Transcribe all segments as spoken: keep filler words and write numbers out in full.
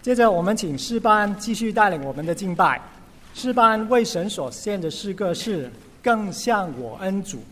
接着，我们请诗班继续带领我们的敬拜。诗班为神所献的诗歌是《更像我恩主》。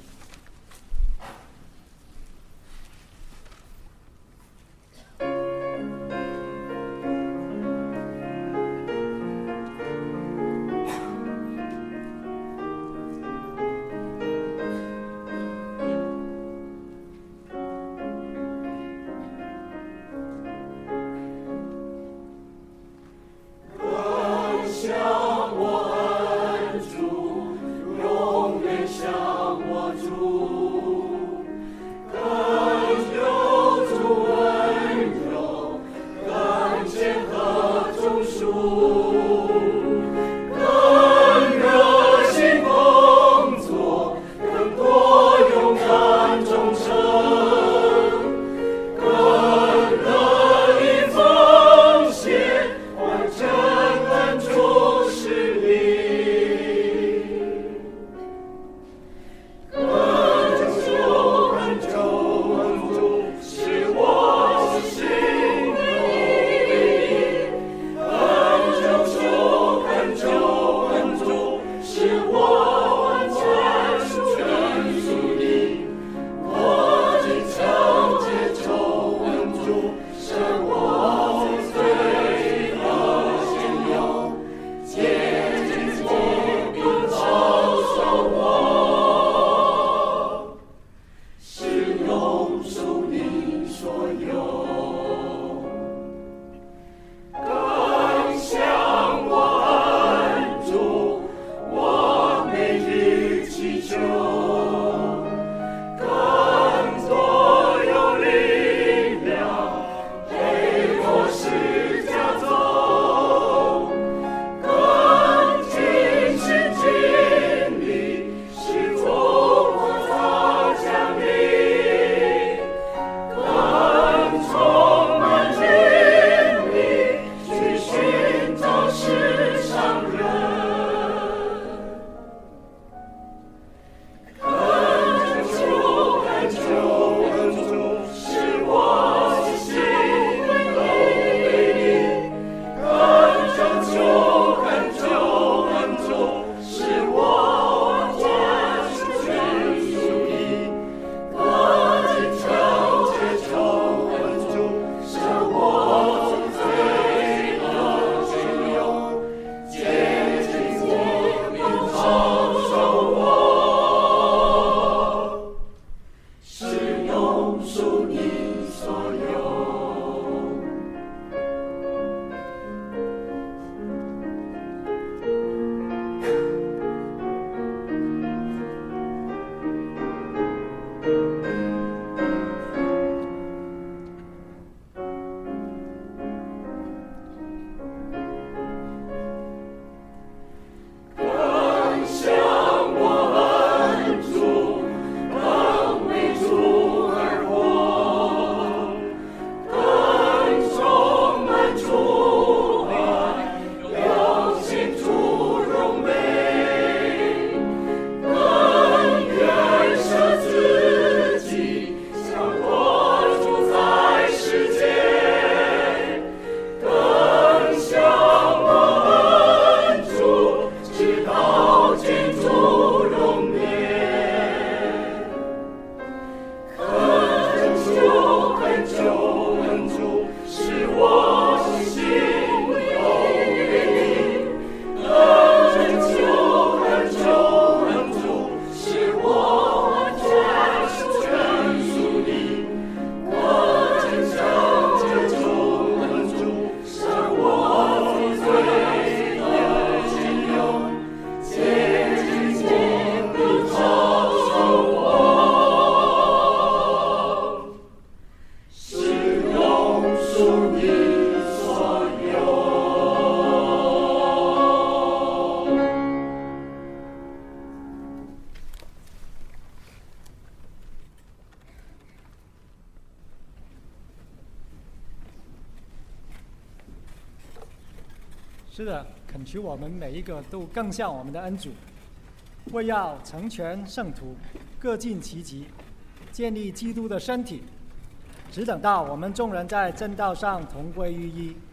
是的，恳求我们每一个都更像我们的恩主，为要成全圣徒，各尽其极，建立基督的身体，只等到我们众人在正道上同归于一，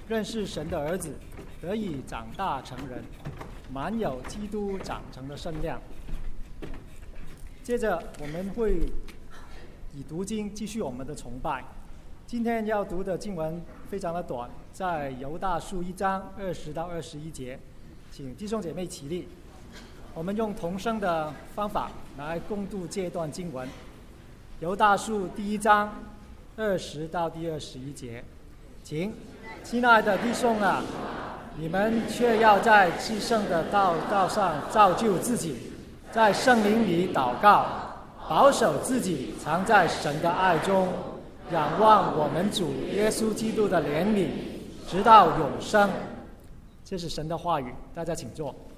认识神的儿子，得以长大成人，满有基督长成的身量。接着我们会以读经继续我们的崇拜。今天要读的经文非常的短，在犹大书一章二十到二十一节，请弟兄姐妹起立。我们用同声的方法来共读这段经文。犹大书第一章二十到第二十一节，请。亲爱的弟兄啊，你们却要在至圣的道道上造就自己，在圣灵里祷告，保守自己藏在神的爱中，仰望我们主耶稣基督的怜悯，直到永生。这是神的话语，大家请坐。